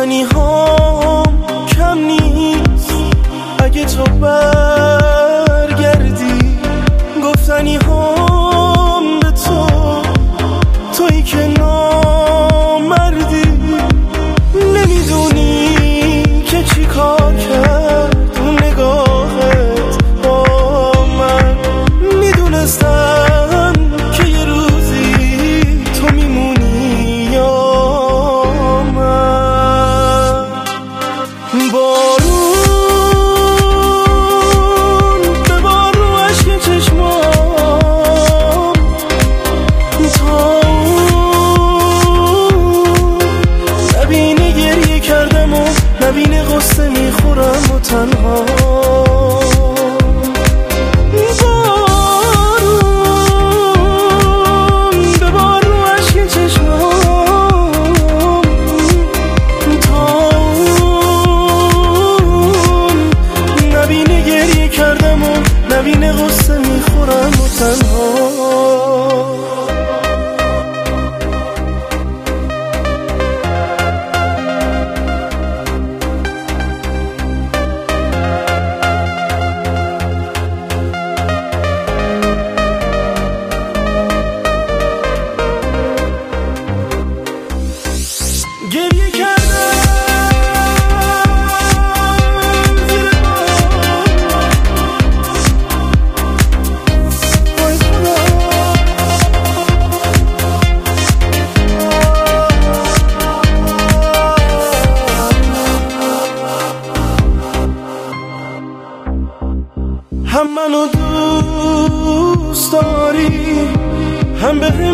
گفتنی هام کم نیست اگه تو برگردی، گفتنی هام به تو، تویی که نامردی. نمیدونی که چی کار کرد اون نگاهت با من. میدونستم که یه روزی تو میمونی یا من. بارون ببار رو عشق چشمام، تا نبینه گریه کردم و نبینه غصه میخورم و تنها. بارون ببار رو عشق چشمام، تا نبینه گریه کردم و نبینه غصه میخورم و تنها. گریه کردم زیر وای خدا. هم منو دوست داری، هم بهم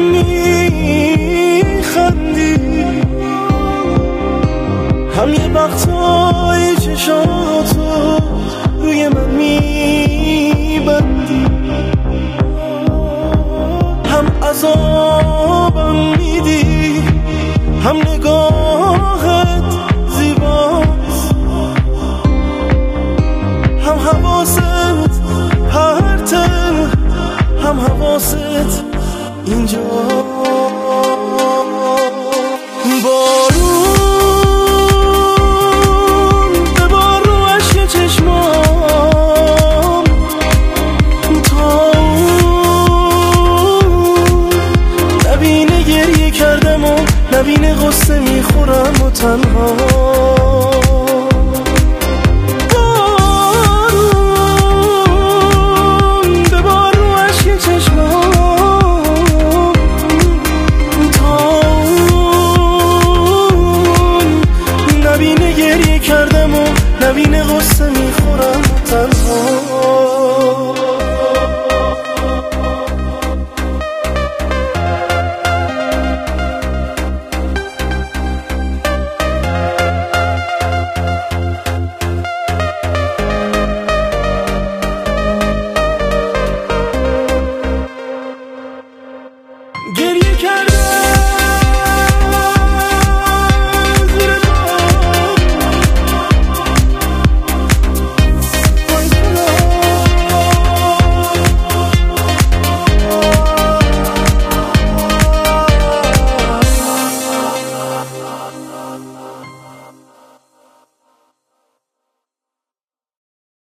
میخندی، هم یه وقتایی چشاتو روی من میبندی، هم عذابم میدی، هم نگاهت زیباست، هم حواست پرته، هم حواست اینجا. بارون ببار رو عشق چشمام، تا نبینه گریه کردم و نبینه غصه میخورم و تنها. بارون ببار رو عشق چشمام، تا نبینه گریه کردم و نبینه غصه میخورم و تنها. گریه